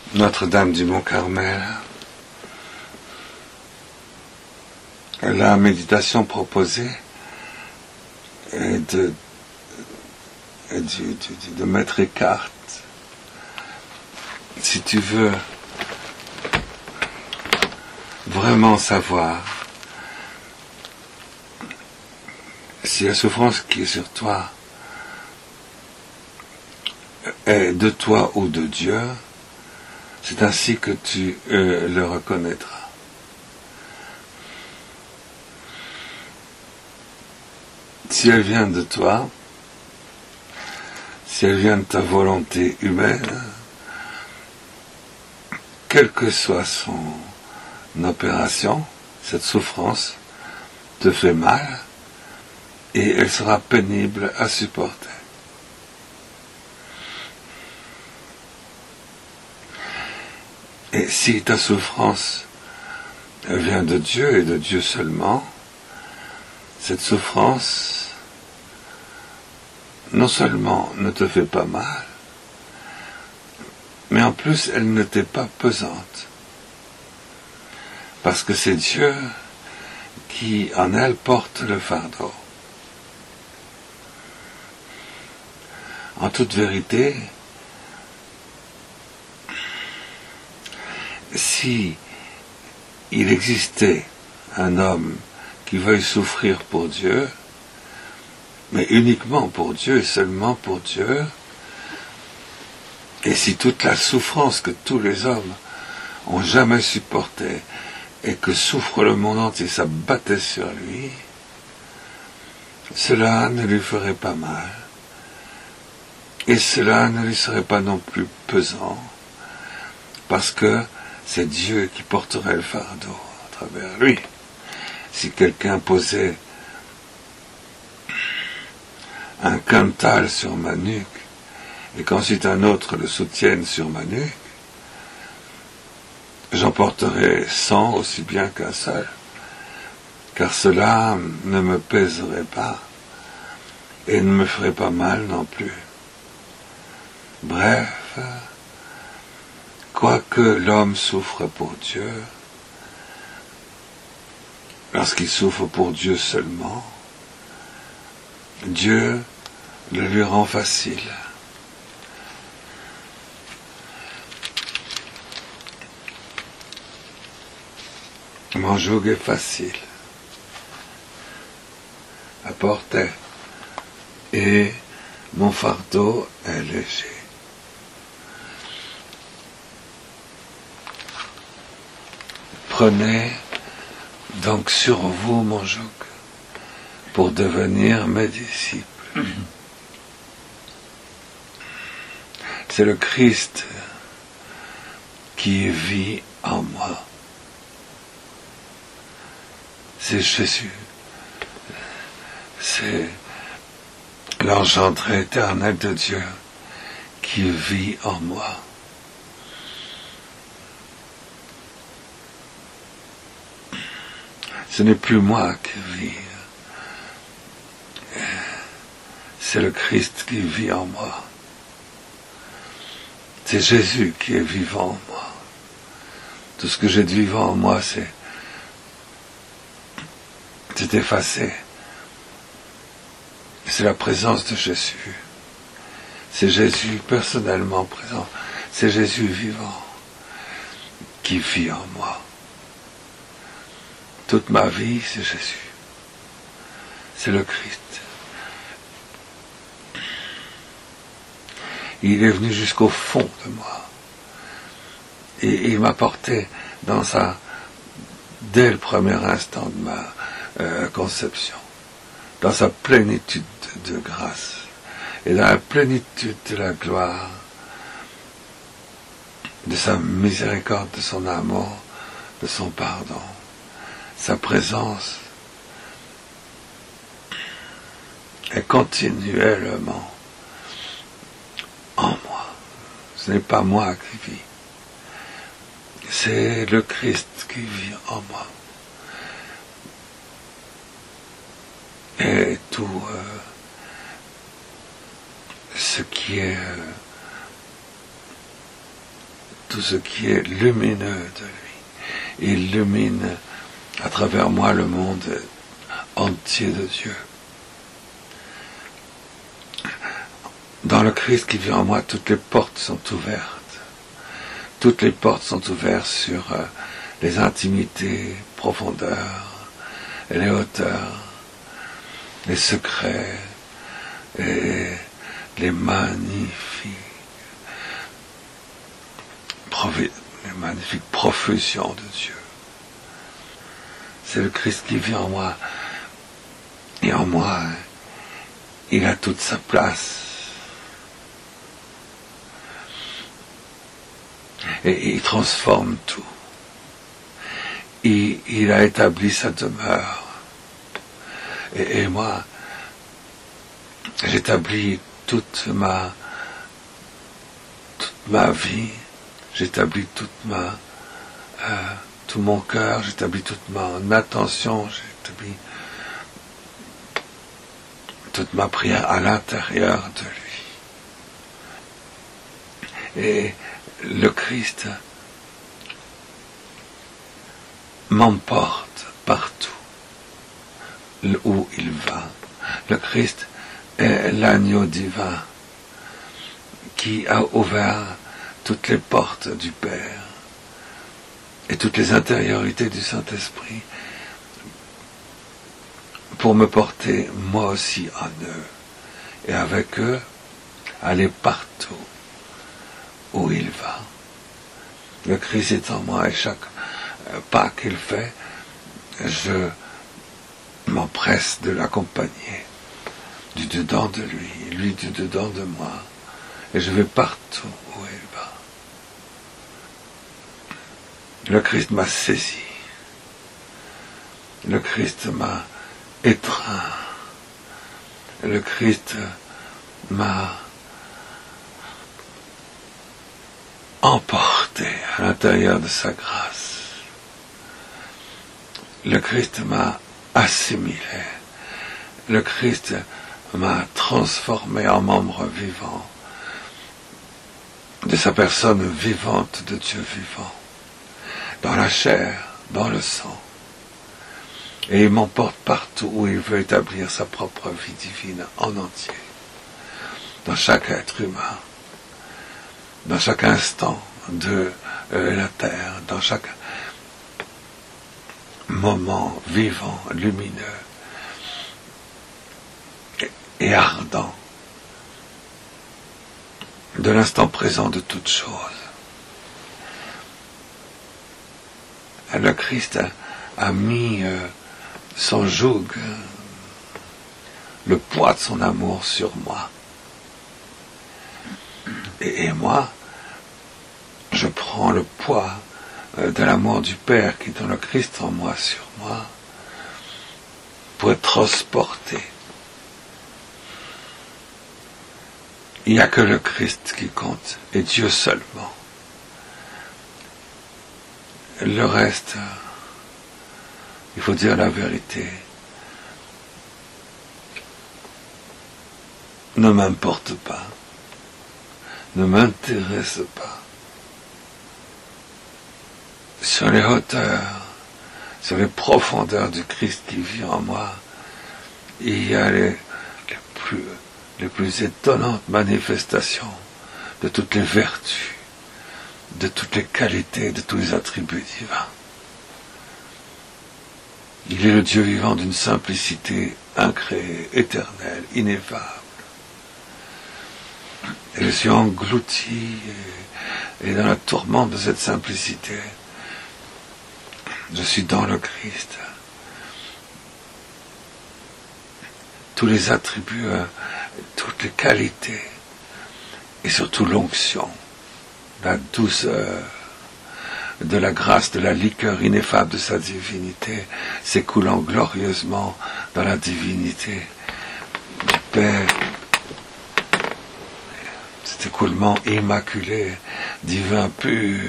Notre-Dame du Mont-Carmel, la méditation proposée est de Maître Eckhart. Si tu veux vraiment savoir si la souffrance qui est sur toi est de toi ou de Dieu, c'est ainsi que tu le reconnaîtras. Si elle vient de toi, si elle vient de ta volonté humaine, quelle que soit son opération, cette souffrance te fait mal et elle sera pénible à supporter. Et si ta souffrance vient de Dieu et de Dieu seulement, cette souffrance non seulement ne te fait pas mal, mais en plus elle ne t'est pas pesante. Parce que c'est Dieu qui en elle porte le fardeau. En toute vérité, si il existait un homme qui veuille souffrir pour Dieu, mais uniquement pour Dieu et seulement pour Dieu, et si toute la souffrance que tous les hommes ont jamais supportée et que souffre le monde entier s'abattait sur lui, cela ne lui ferait pas mal, et cela ne lui serait pas non plus pesant, parce que c'est Dieu qui porterait le fardeau à travers lui. Si quelqu'un posait un quintal sur ma nuque, et qu'ensuite un autre le soutienne sur ma nuque, j'en porterais 100 aussi bien qu'un seul, car cela ne me pèserait pas, et ne me ferait pas mal non plus. Bref, quoique l'homme souffre pour Dieu, lorsqu'il souffre pour Dieu seulement, Dieu le lui rend facile. Mon joug est facile à porter et mon fardeau est léger. Prenez donc sur vous mon joug pour devenir mes disciples. C'est le Christ qui vit en moi. C'est Jésus. C'est l'engendré éternel de Dieu qui vit en moi. Ce n'est plus moi qui vis. C'est le Christ qui vit en moi. C'est Jésus qui est vivant en moi. Tout ce que j'ai de vivant en moi, c'est effacé. C'est la présence de Jésus. C'est Jésus personnellement présent. C'est Jésus vivant qui vit en moi. Toute ma vie, c'est Jésus. C'est le Christ. Il est venu jusqu'au fond de moi. Et il m'a porté dès le premier instant de ma conception, dans sa plénitude de grâce et dans la plénitude de la gloire, de sa miséricorde, de son amour, de son pardon, sa présence est continuellement en moi. Ce n'est pas moi qui vis, c'est le Christ qui vit en moi. Et tout ce qui est tout ce qui est lumineux de lui. Il illumine à travers moi le monde entier de Dieu. Dans le Christ qui vit en moi, toutes les portes sont ouvertes. Toutes les portes sont ouvertes sur les intimités, profondeurs, et les hauteurs, les secrets, et les magnifiques profusions de Dieu. C'est le Christ qui vit en moi. Et en moi, il a toute sa place. Et il transforme tout. Il a établi sa demeure. Et moi, j'établis toute ma vie, j'établis tout mon cœur, j'établis toute mon attention, j'établis toute ma prière à l'intérieur de lui. Et le Christ m'emporte partout où il va. Le Christ est l'agneau divin qui a ouvert toutes les portes du Père et toutes les intériorités du Saint-Esprit pour me porter moi aussi en eux et avec eux aller partout où il va. Le Christ est en moi et chaque pas qu'il fait, je m'empresse de l'accompagner du dedans de lui du dedans de moi, et je vais partout où il va. Le Christ m'a saisi, le Christ m'a étreint, le Christ m'a emporté à l'intérieur de sa grâce. Le Christ m'a assimilé. Le Christ m'a transformé en membre vivant de sa personne vivante de Dieu vivant, dans la chair, dans le sang. Et il m'emporte partout où il veut établir sa propre vie divine en entier, dans chaque être humain, dans chaque instant de la terre, dans chaque moment vivant, lumineux et ardent de l'instant présent de toutes choses. Le Christ a mis son joug, le poids de son amour sur moi. Et moi, je prends le poids de l'amour du Père qui est dans le Christ en moi, sur moi, pour être transporté. Il n'y a que le Christ qui compte, et Dieu seulement. Le reste, il faut dire la vérité, ne m'importe pas, ne m'intéresse pas. Sur les hauteurs, sur les profondeurs du Christ qui vit en moi, il y a les plus étonnantes manifestations de toutes les vertus, de toutes les qualités, de tous les attributs divins. Il est le Dieu vivant d'une simplicité incréée, éternelle, ineffable. Et je suis englouti et dans la tourmente de cette simplicité. Je suis dans le Christ. Tous les attributs, toutes les qualités, et surtout l'onction, la douceur de la grâce, de la liqueur ineffable de sa divinité, s'écoulant glorieusement dans la divinité du Père. Cet écoulement immaculé, divin, pur,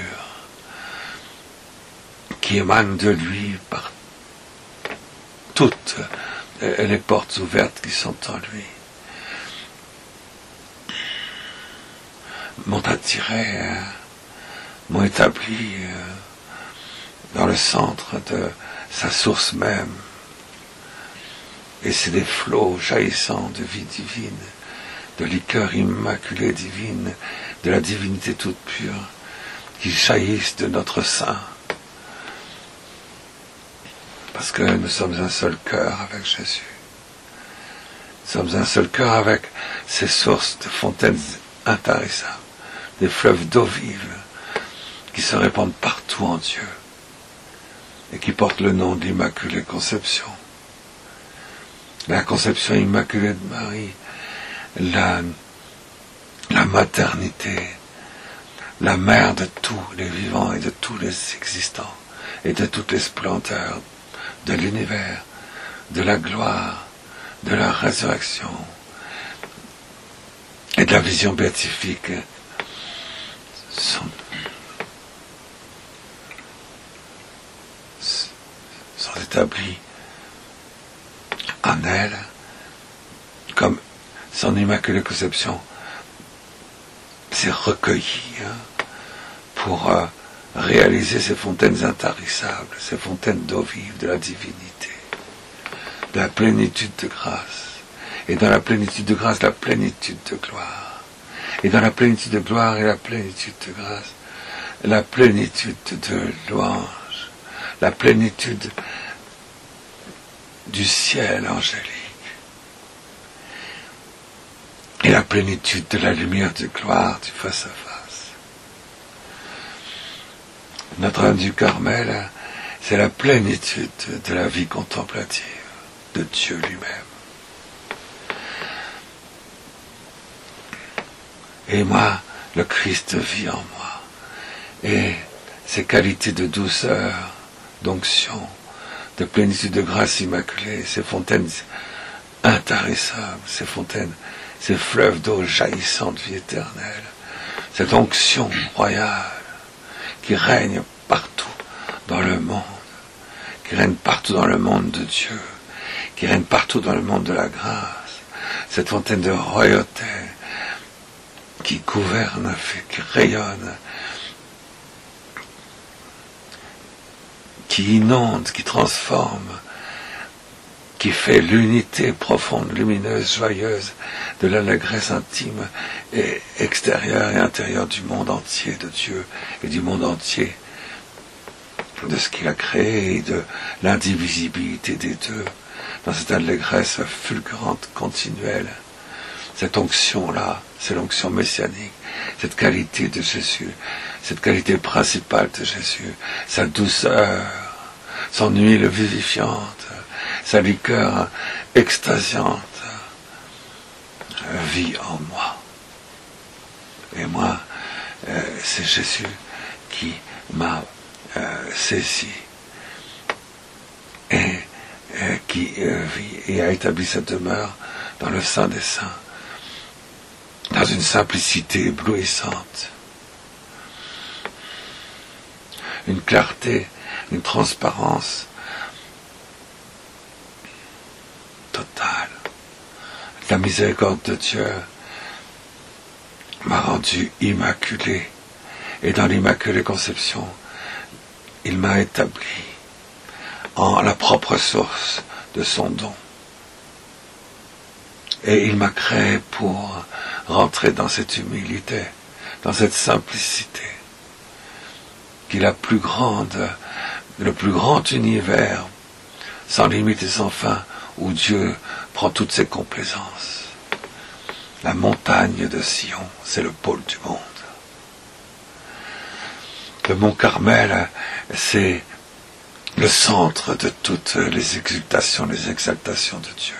qui émane de lui par toutes les portes ouvertes qui sont en lui, m'ont attiré m'ont établi dans le centre de sa source même. Et c'est des flots jaillissants de vie divine, de liqueur immaculée divine, de la divinité toute pure, qui jaillissent de notre sein. Parce que nous sommes un seul cœur avec Jésus. Nous sommes un seul cœur avec ces sources de fontaines intarissables, des fleuves d'eau vive qui se répandent partout en Dieu et qui portent le nom d'Immaculée Conception. La conception immaculée de Marie, la maternité, la mère de tous les vivants et de tous les existants et de toutes les splendeurs de l'univers, de la gloire, de la résurrection et de la vision béatifique sont établis en elle comme son immaculée conception s'est recueillie pour réaliser ces fontaines intarissables, ces fontaines d'eau vive de la divinité, de la plénitude de grâce, et dans la plénitude de grâce, la plénitude de gloire, et dans la plénitude de gloire et la plénitude de grâce, la plénitude de louange, la plénitude du ciel angélique, et la plénitude de la lumière de gloire du face-à-face. Notre-Dame du Carmel, c'est la plénitude de la vie contemplative de Dieu lui-même. Et moi, le Christ vit en moi. Et ces qualités de douceur, d'onction, de plénitude de grâce immaculée, ces fontaines intarissables, ces fontaines, ces fleuves d'eau jaillissant de vie éternelle, cette onction royale qui règne partout dans le monde, qui règne partout dans le monde de Dieu, qui règne partout dans le monde de la grâce, cette fontaine de royauté qui gouverne, qui rayonne, qui inonde, qui transforme, qui fait l'unité profonde, lumineuse, joyeuse de l'allégresse intime et extérieure et intérieure du monde entier de Dieu et du monde entier, de ce qu'il a créé et de l'indivisibilité des deux, dans cette allégresse fulgurante, continuelle. Cette onction-là, c'est l'onction messianique, cette qualité de Jésus, cette qualité principale de Jésus, sa douceur, son huile vivifiante, sa liqueur extasiante, vit en moi. Et moi, c'est Jésus qui m'a saisi et qui vit et a établi sa demeure dans le sein des saints, dans une simplicité éblouissante, une clarté, une transparence totale. La miséricorde de Dieu m'a rendu immaculé, et dans l'immaculée conception, il m'a établi en la propre source de son don. Et il m'a créé pour rentrer dans cette humilité, dans cette simplicité, qui est la plus grande, le plus grand univers, sans limite et sans fin, où Dieu prend toutes ses complaisances. La montagne de Sion, c'est le pôle du monde. Le mont Carmel, c'est le centre de toutes les exaltations de Dieu.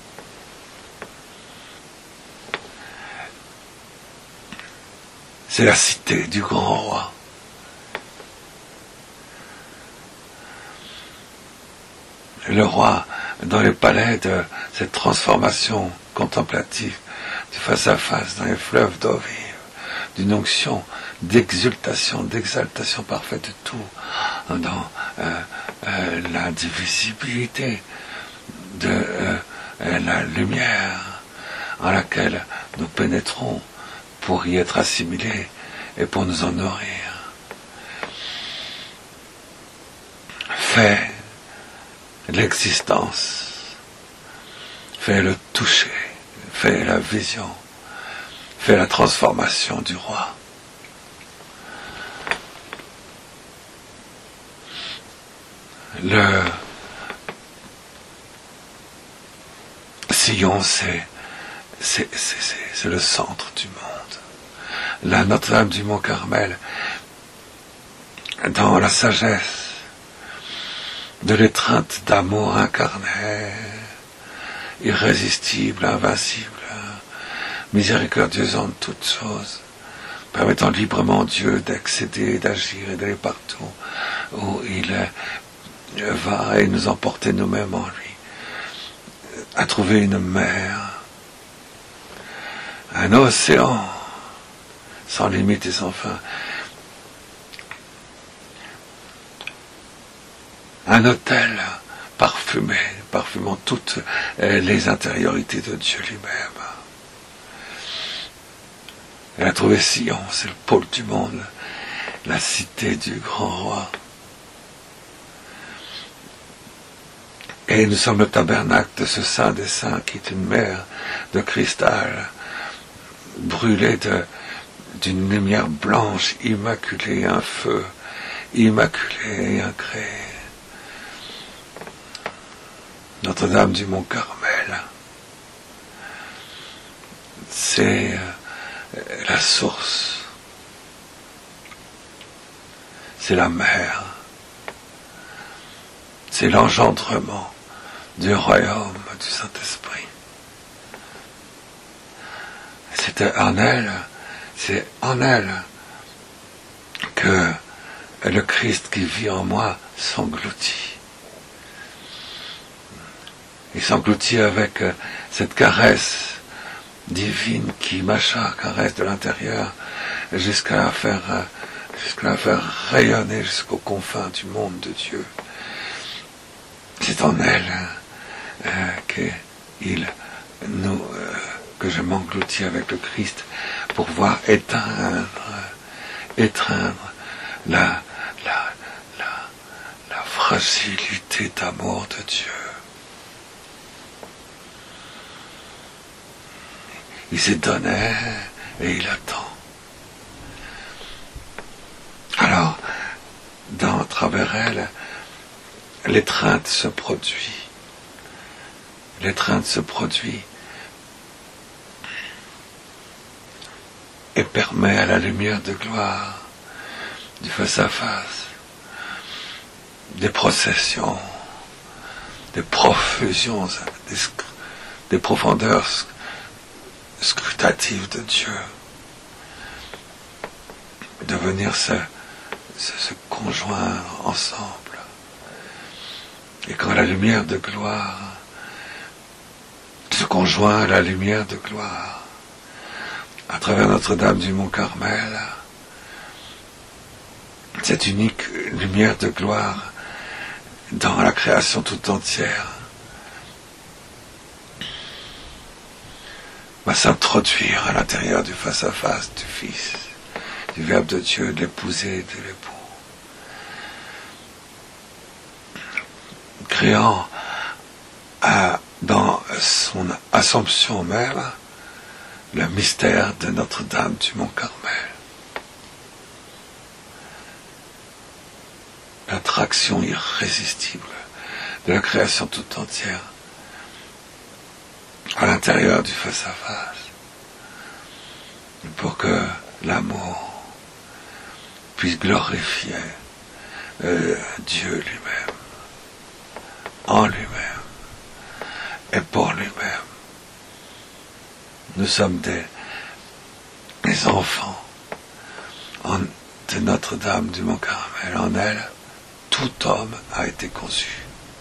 C'est la cité du grand roi. Le roi, dans les palais de cette transformation contemplative, du face à face, dans les fleuves d'eau vive, d'une onction d'exaltation parfaite de tout, dans l'indivisibilité de la lumière en laquelle nous pénétrons pour y être assimilés et pour nous en nourrir. fait l'existence, fait le toucher, fait la vision, fait la transformation du roi. Le Sion, c'est le centre du monde. La Notre-Dame du Mont-Carmel, dans la sagesse de l'étreinte d'amour incarné, irrésistible, invincible, miséricordieuse en toutes choses, permettant librement Dieu d'accéder, d'agir et d'aller partout où il va et nous emporter nous-mêmes en lui, à trouver une mer, un océan sans limite et sans fin, un autel parfumé, parfumant toutes les intériorités de Dieu lui-même. Elle a trouvé Sion, c'est le pôle du monde, la cité du grand roi. Et nous sommes le tabernacle de ce Saint des Saints qui est une mer de cristal, brûlée d'une lumière blanche, immaculée, un feu immaculé et incréé. Notre-Dame du Mont-Carmel, c'est la source, c'est la mer, c'est l'engendrement du royaume du Saint-Esprit. C'est en elle que le Christ qui vit en moi s'engloutit. Il s'engloutit avec cette caresse divine qui caresse de l'intérieur jusqu'à la faire rayonner jusqu'aux confins du monde de Dieu. C'est en elle que je m'engloutis avec le Christ pour pouvoir étreindre la fragilité d'amour de Dieu. Il s'est donné et il attend. Alors, à travers elle, l'étreinte se produit. L'étreinte se produit et permet à la lumière de gloire du face-à-face, des processions, des profusions, des profondeurs scrutatives de Dieu, de venir se conjoindre ensemble. Et quand la lumière de gloire se conjoint à la lumière de gloire, à travers Notre-Dame du Mont-Carmel, cette unique lumière de gloire dans la création tout entière va s'introduire à l'intérieur du face-à-face du Fils, du Verbe de Dieu, de l'épousée et de l'époux, créant dans son Assomption même le mystère de Notre-Dame du Mont-Carmel. L'attraction irrésistible de la création tout entière à l'intérieur du face-à-face, pour que l'amour puisse glorifier Dieu lui-même, en lui-même et pour lui-même. Nous sommes des enfants de Notre-Dame du Mont-Carmel. En elle, tout homme a été conçu.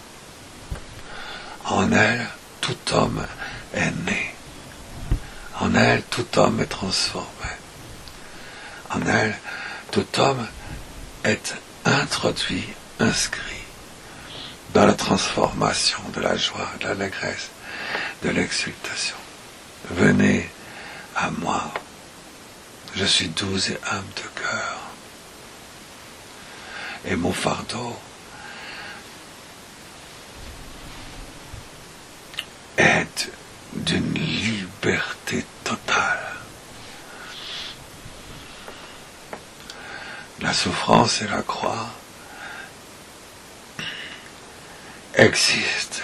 En elle, tout homme est né. En elle, tout homme est transformé. En elle, tout homme est introduit, inscrit dans la transformation de la joie, de l'allégresse, de l'exultation. Venez à moi, je suis doux et humble de cœur, et mon fardeau liberté totale. La souffrance et la croix existent,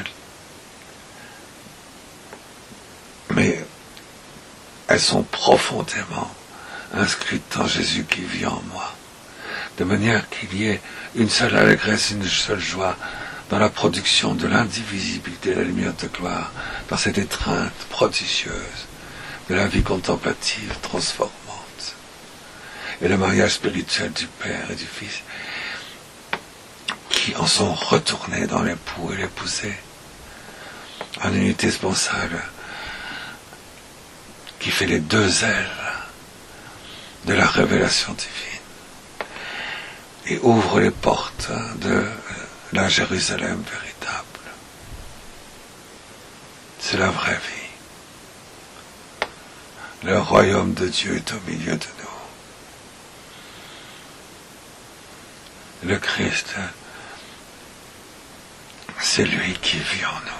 mais elles sont profondément inscrites en Jésus qui vit en moi, de manière qu'il y ait une seule allégresse, une seule joie dans la production de l'indivisibilité de la lumière de gloire, dans cette étreinte prodigieuse de la vie contemplative transformante, et le mariage spirituel du Père et du Fils, qui en sont retournés dans l'époux et l'épousée, en unité sponsale, qui fait les deux ailes de la révélation divine, et ouvre les portes de la Jérusalem véritable. C'est la vraie vie. Le royaume de Dieu est au milieu de nous. Le Christ, c'est lui qui vit en nous.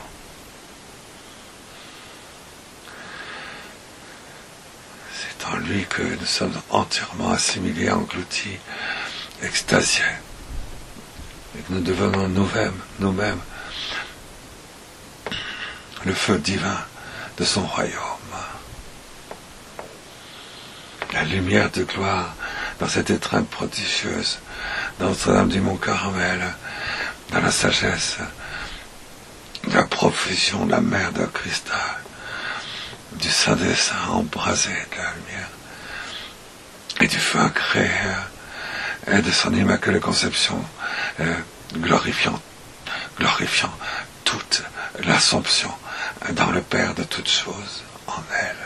C'est en lui que nous sommes entièrement assimilés, engloutis, extasiés, et que nous devenons nous-mêmes le feu divin de son royaume. La lumière de gloire dans cette étreinte prodigieuse, dans Notre-Dame du Mont-Carmel, dans la sagesse, la profusion de la mer de cristal, du Saint des Saints embrasé de la lumière, et du feu incréé, et de son immaculée conception, glorifiant toute l'Assomption dans le Père de toutes choses en elle,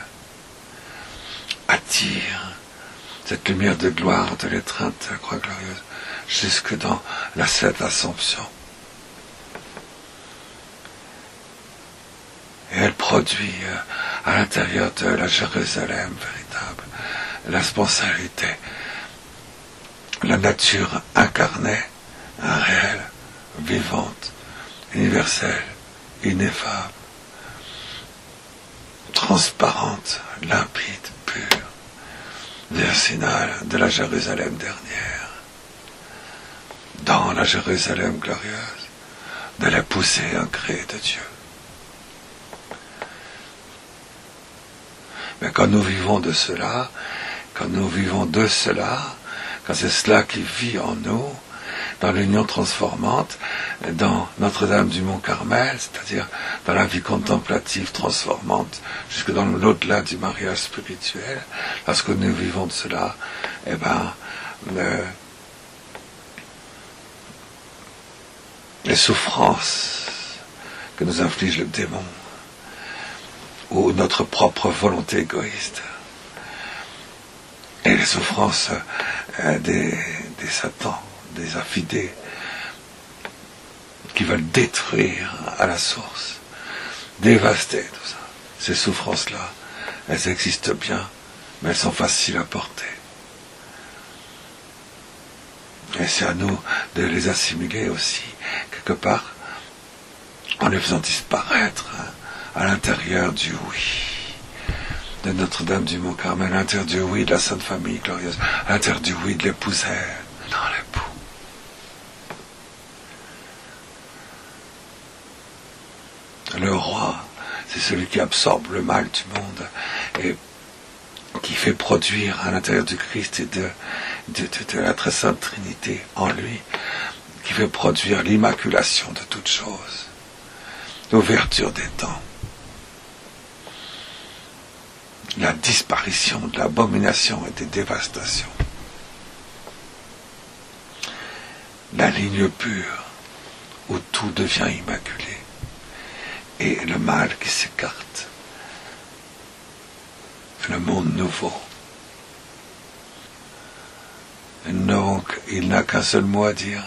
attire cette lumière de gloire de l'étreinte de la croix glorieuse jusque dans la sainte Assomption. Et elle produit à l'intérieur de la Jérusalem véritable la spontanéité, la nature incarnée, réelle, vivante, universelle, ineffable, transparente, limpide, pure, virginale de la Jérusalem dernière, dans la Jérusalem glorieuse de l'épousée incréée de Dieu. Mais quand nous vivons de cela, quand c'est cela qui vit en nous, dans l'union transformante, dans Notre-Dame du Mont-Carmel, c'est-à-dire dans la vie contemplative transformante, jusque dans l'au-delà du mariage spirituel, lorsque nous vivons de cela, les souffrances que nous inflige le démon, ou notre propre volonté égoïste, et les souffrances des Satans, des affidés, qui veulent détruire à la source, dévaster tout ça. Ces souffrances-là, elles existent bien, mais elles sont faciles à porter. Et c'est à nous de les assimiler aussi, quelque part, en les faisant disparaître à l'intérieur du oui de Notre-Dame du Mont-Carmel, à l'intérieur du oui de la Sainte Famille glorieuse, à l'intérieur du oui de l'épousée, dans l'époux. Le roi, c'est celui qui absorbe le mal du monde et qui fait produire à l'intérieur du Christ et de la très sainte Trinité en lui, qui fait produire l'immaculation de toutes choses, l'ouverture des temps, la disparition de l'abomination et des dévastations, la ligne pure où tout devient immaculé et le mal qui s'écarte, le monde nouveau. Donc, il n'a qu'un seul mot à dire.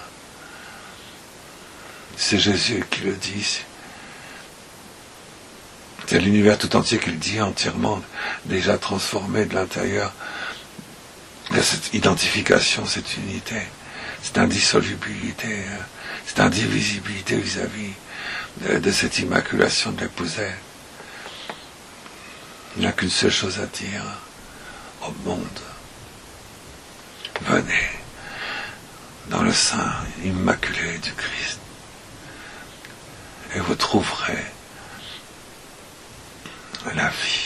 C'est Jésus qui le dit. C'est l'univers tout entier qui le dit, entièrement déjà transformé de l'intérieur. Il y a cette identification, cette unité, cette indissolubilité, cette indivisibilité vis-à-vis de cette immaculation de l'épousée. Il n'y a qu'une seule chose à dire au monde. Venez dans le sein immaculé du Christ et vous trouverez la vie.